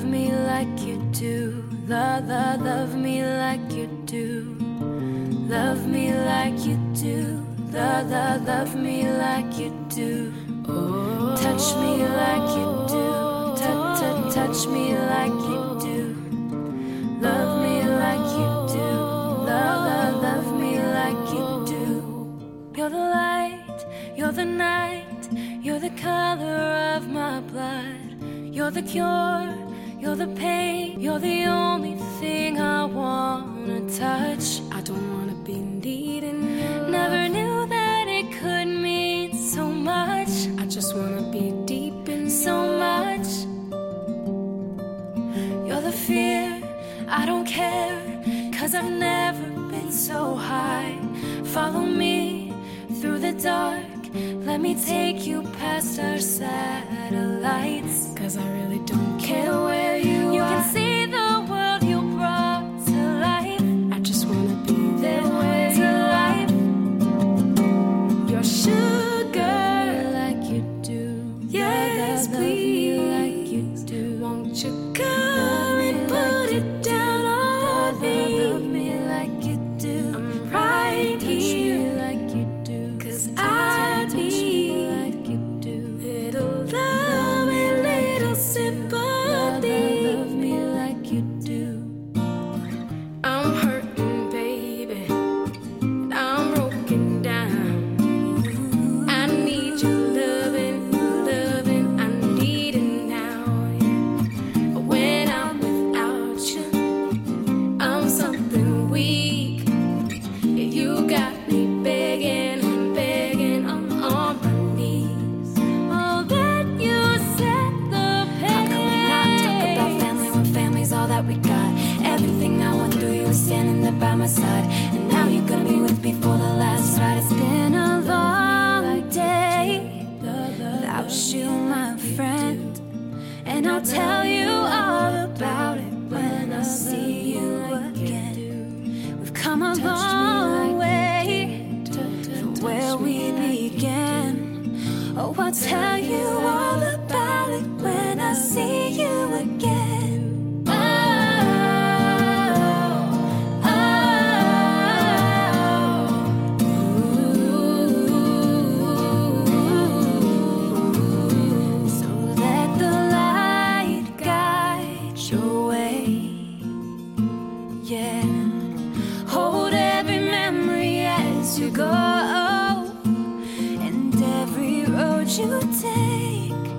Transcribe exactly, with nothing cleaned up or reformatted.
love me like you do. Love, love, love me like you do. Love me like you do. Love, love, love me like you do. Oh, touch me like you do. Touch, touch, touch me like you do. Love me like you do. Love, love, love me like you do. You're the light, you're the night, you're the color of my blood. You're the cure, you're the pain, you're the only thing I wanna touch. I don't wanna be needing you. Never knew that it could mean so much. I just wanna be deep in so much. You're the fear, I don't care, 'cause I've never been so high. Follow me through the dark, let me take you past our satellites. 'Cause I really don't care where you, you are. You can see the world you brought to life. I just wanna be there where you life. Your sugar like you do. Yes, please, like you do. Won't you come and put it down on me? Love me like you do. I'm right here like you do. 'Cause I need like you do. Little love and little sympathy. Love me like you do. I'm hurting, baby. I'm broken down. I need your loving, loving. I need it now. Yeah. When I'm without you, I'm something weak. Yeah, you got me begging and begging. I'm on my knees. Oh, that you set the pace. How can we not talk about family when family's all that we got? Everything I went through, you were standing there by my side. And now you're gonna be with me for the last ride. It's been a long day without you, my friend. And I'll tell you all about it when I see you again. We've come a long way from where we began. Oh, I'll tell you all about it when I see you again. Oh, oh, ooh. So let the light guide your way. Yeah. Hold every memory as you go, and every road you take.